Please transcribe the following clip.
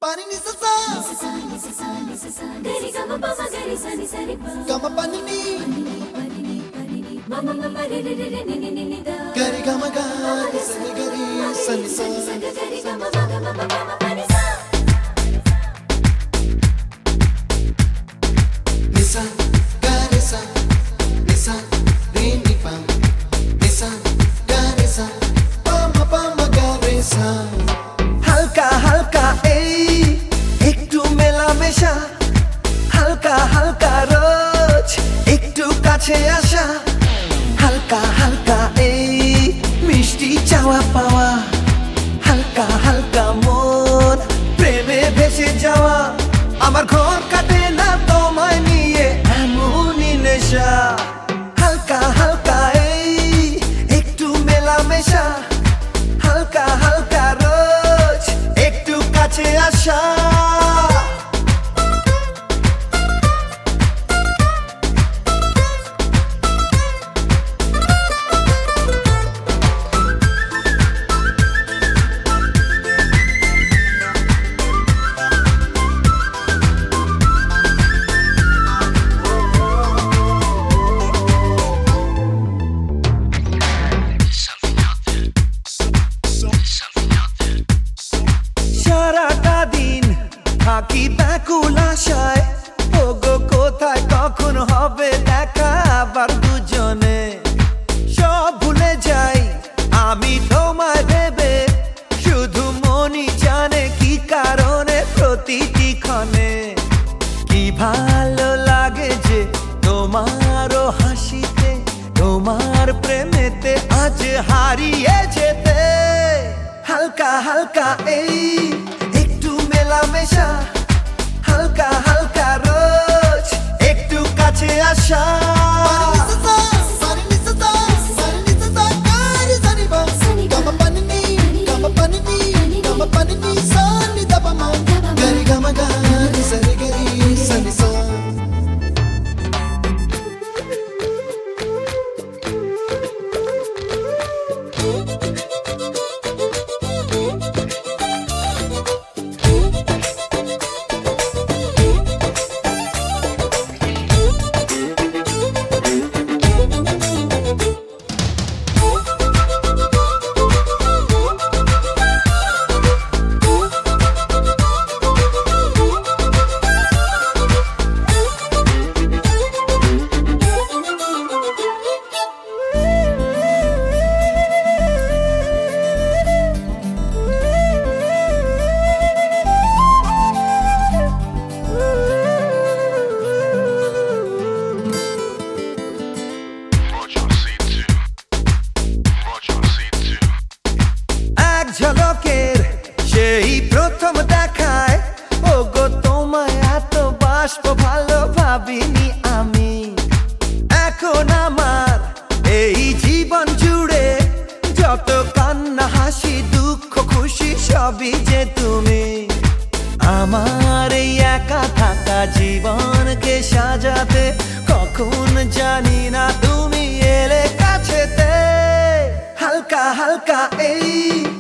Pani ni sa sa gari ga ma pa ma gari sa ni sa ri pa ga ma pani ni ma ma ma re re re ni ni ni da gari ga ma ga ni sa ni gari sa ni sa gari ga ma ga ma pa ma pani sa ni sa gari sa ni sa re ni pa ni sa gari sa pa ma gari sa হালকা হালকা এই একটু মেলামেশা হালকা হালকা রোজ একটু কাছে আসা হালকা হালকা এই মিষ্টি চাওয়া পাওয়া হালকা হালকা মন প্রেমে ভেসে যাওয়া আমার ঘর কাটে না তোমায় নিয়ে এমনই নেশা হালকা হালকা এই একটু মেলামেশা হালকা হালকা রোজ একটু কাছে আসা সারাটা দিন থাকি ব্যাকুল আশায় ওগো কোথায় কখন হবে দেখা আবার দুজনে সব ভুলে যাই আমি তোমায় ভেবে শুধু মনই জানে কি কারণে প্রতিটি ক্ষণে কি ভালো লাগে যে তোমারও হাসিতে তোমার প্রেমেতে আজ হারিয়ে যেতে হালকা হালকা এই একটু মেলামেশা হালকা হালকা রোজ একটু কাছে আসা ঝলকের সেই প্রথম দেখায় ওগো তোমায় এত বাসবো ভালো ভাবিনি আমি এখন আমার এই জীবন জুড়ে যত কান্না হাসি দুঃখ খুশি সবই যে তুমি আমার এই একা থাকা জীবনকে সাজাতে কখন জানি না তুমি এলে কাছেতে হালকা হালকা এই